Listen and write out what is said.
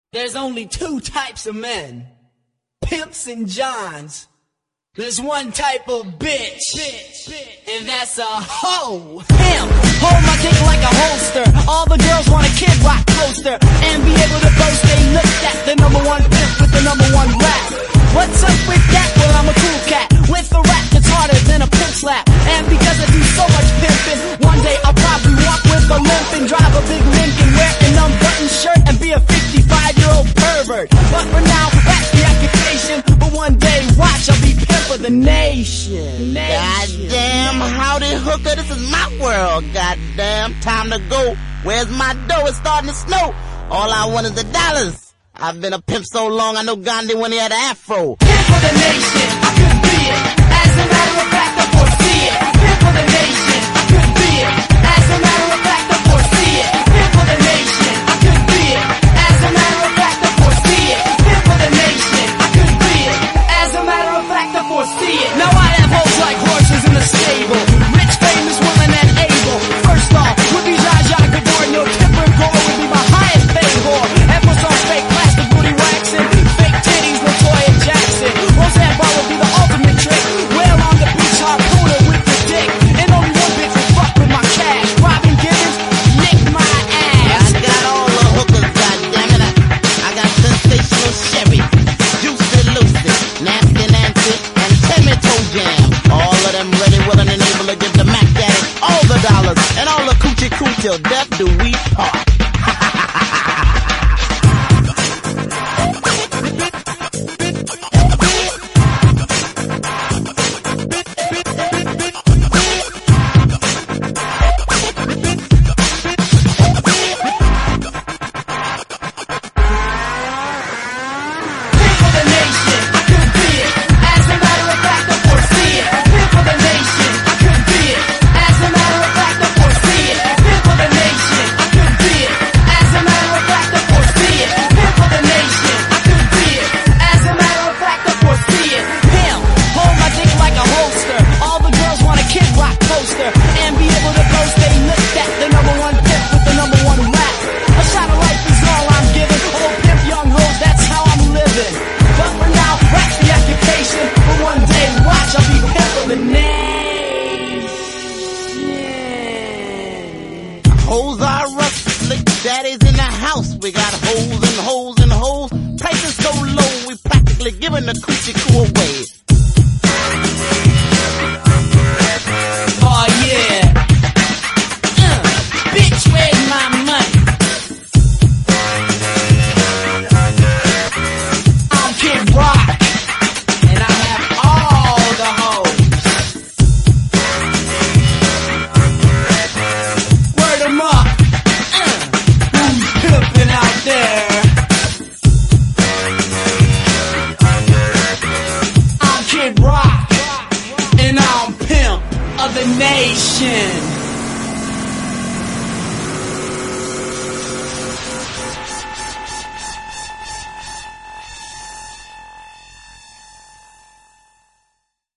There's only two types of men, pimps and johns. There's one type of bitch, and that's a hoe. Pimp, hold my dick like a holster. All the girls want a Kid Rock poster and be able to boast they looked at the number one pimp with the number one rap. What's up with that? Well, I'm a cool cat with a rap that's harder than a pimp slap. And because I do so much pimping, one day I'll probably walk with a limp and drive a big Lincoln, wear an unbuttoned shirt and be a 55-year-old pervert. But for now, that's the occupation. But one day, watch, I'll be pimp of the nation. Goddamn, howdy hooker, this is my world. Goddamn, time to go. Where's my dough? It's starting to snow. All I want is the dollars. I've been a pimp so long, I know Gandhi when he had an afro. Pimp for the nation, I could be it. As a matter of fact, I foresee it. Pimp for the nation, I could be it. As a matter of fact, I foresee it. Pimp for the nation, I could be it. As a matter of fact, I foresee it. Pimp for the nation, I could be it. As a matter of fact, I foresee it. Now I have hoes like horses in the stable, rich, famous, willing, and able. First off, would be Zsa Zsa Gabor, no Tipper Gore would be my highest paid whore. And for some fake plastic booty waxing, fake titties, Latoya Jackson. Roseanne Barr would be the ultimate trick. Whale on the beach, harpooner with the dick. And only one bitch would fuck with my cash. Robin Givens, lick my ass. I got all the hookers, goddammit. I got sensational Sherry, Juicy Lucy, Nasty Nancy, and Timmy Toe Jam. All of them ready, willing, and able to give the Mac Daddy all the dollars and all the coochie coo till death do we part. Hoes are rough, slick daddies in the house. We got hoes and hoes and hoes. Prices so low, we practically giving the coochie coo away. Oh yeah. Bitch, where's my money? I'm Kid Rock, and I have all the hoes. Word 'em up. Who's pimping out there? I'm Kid Rock, and I'm pimp of the nation.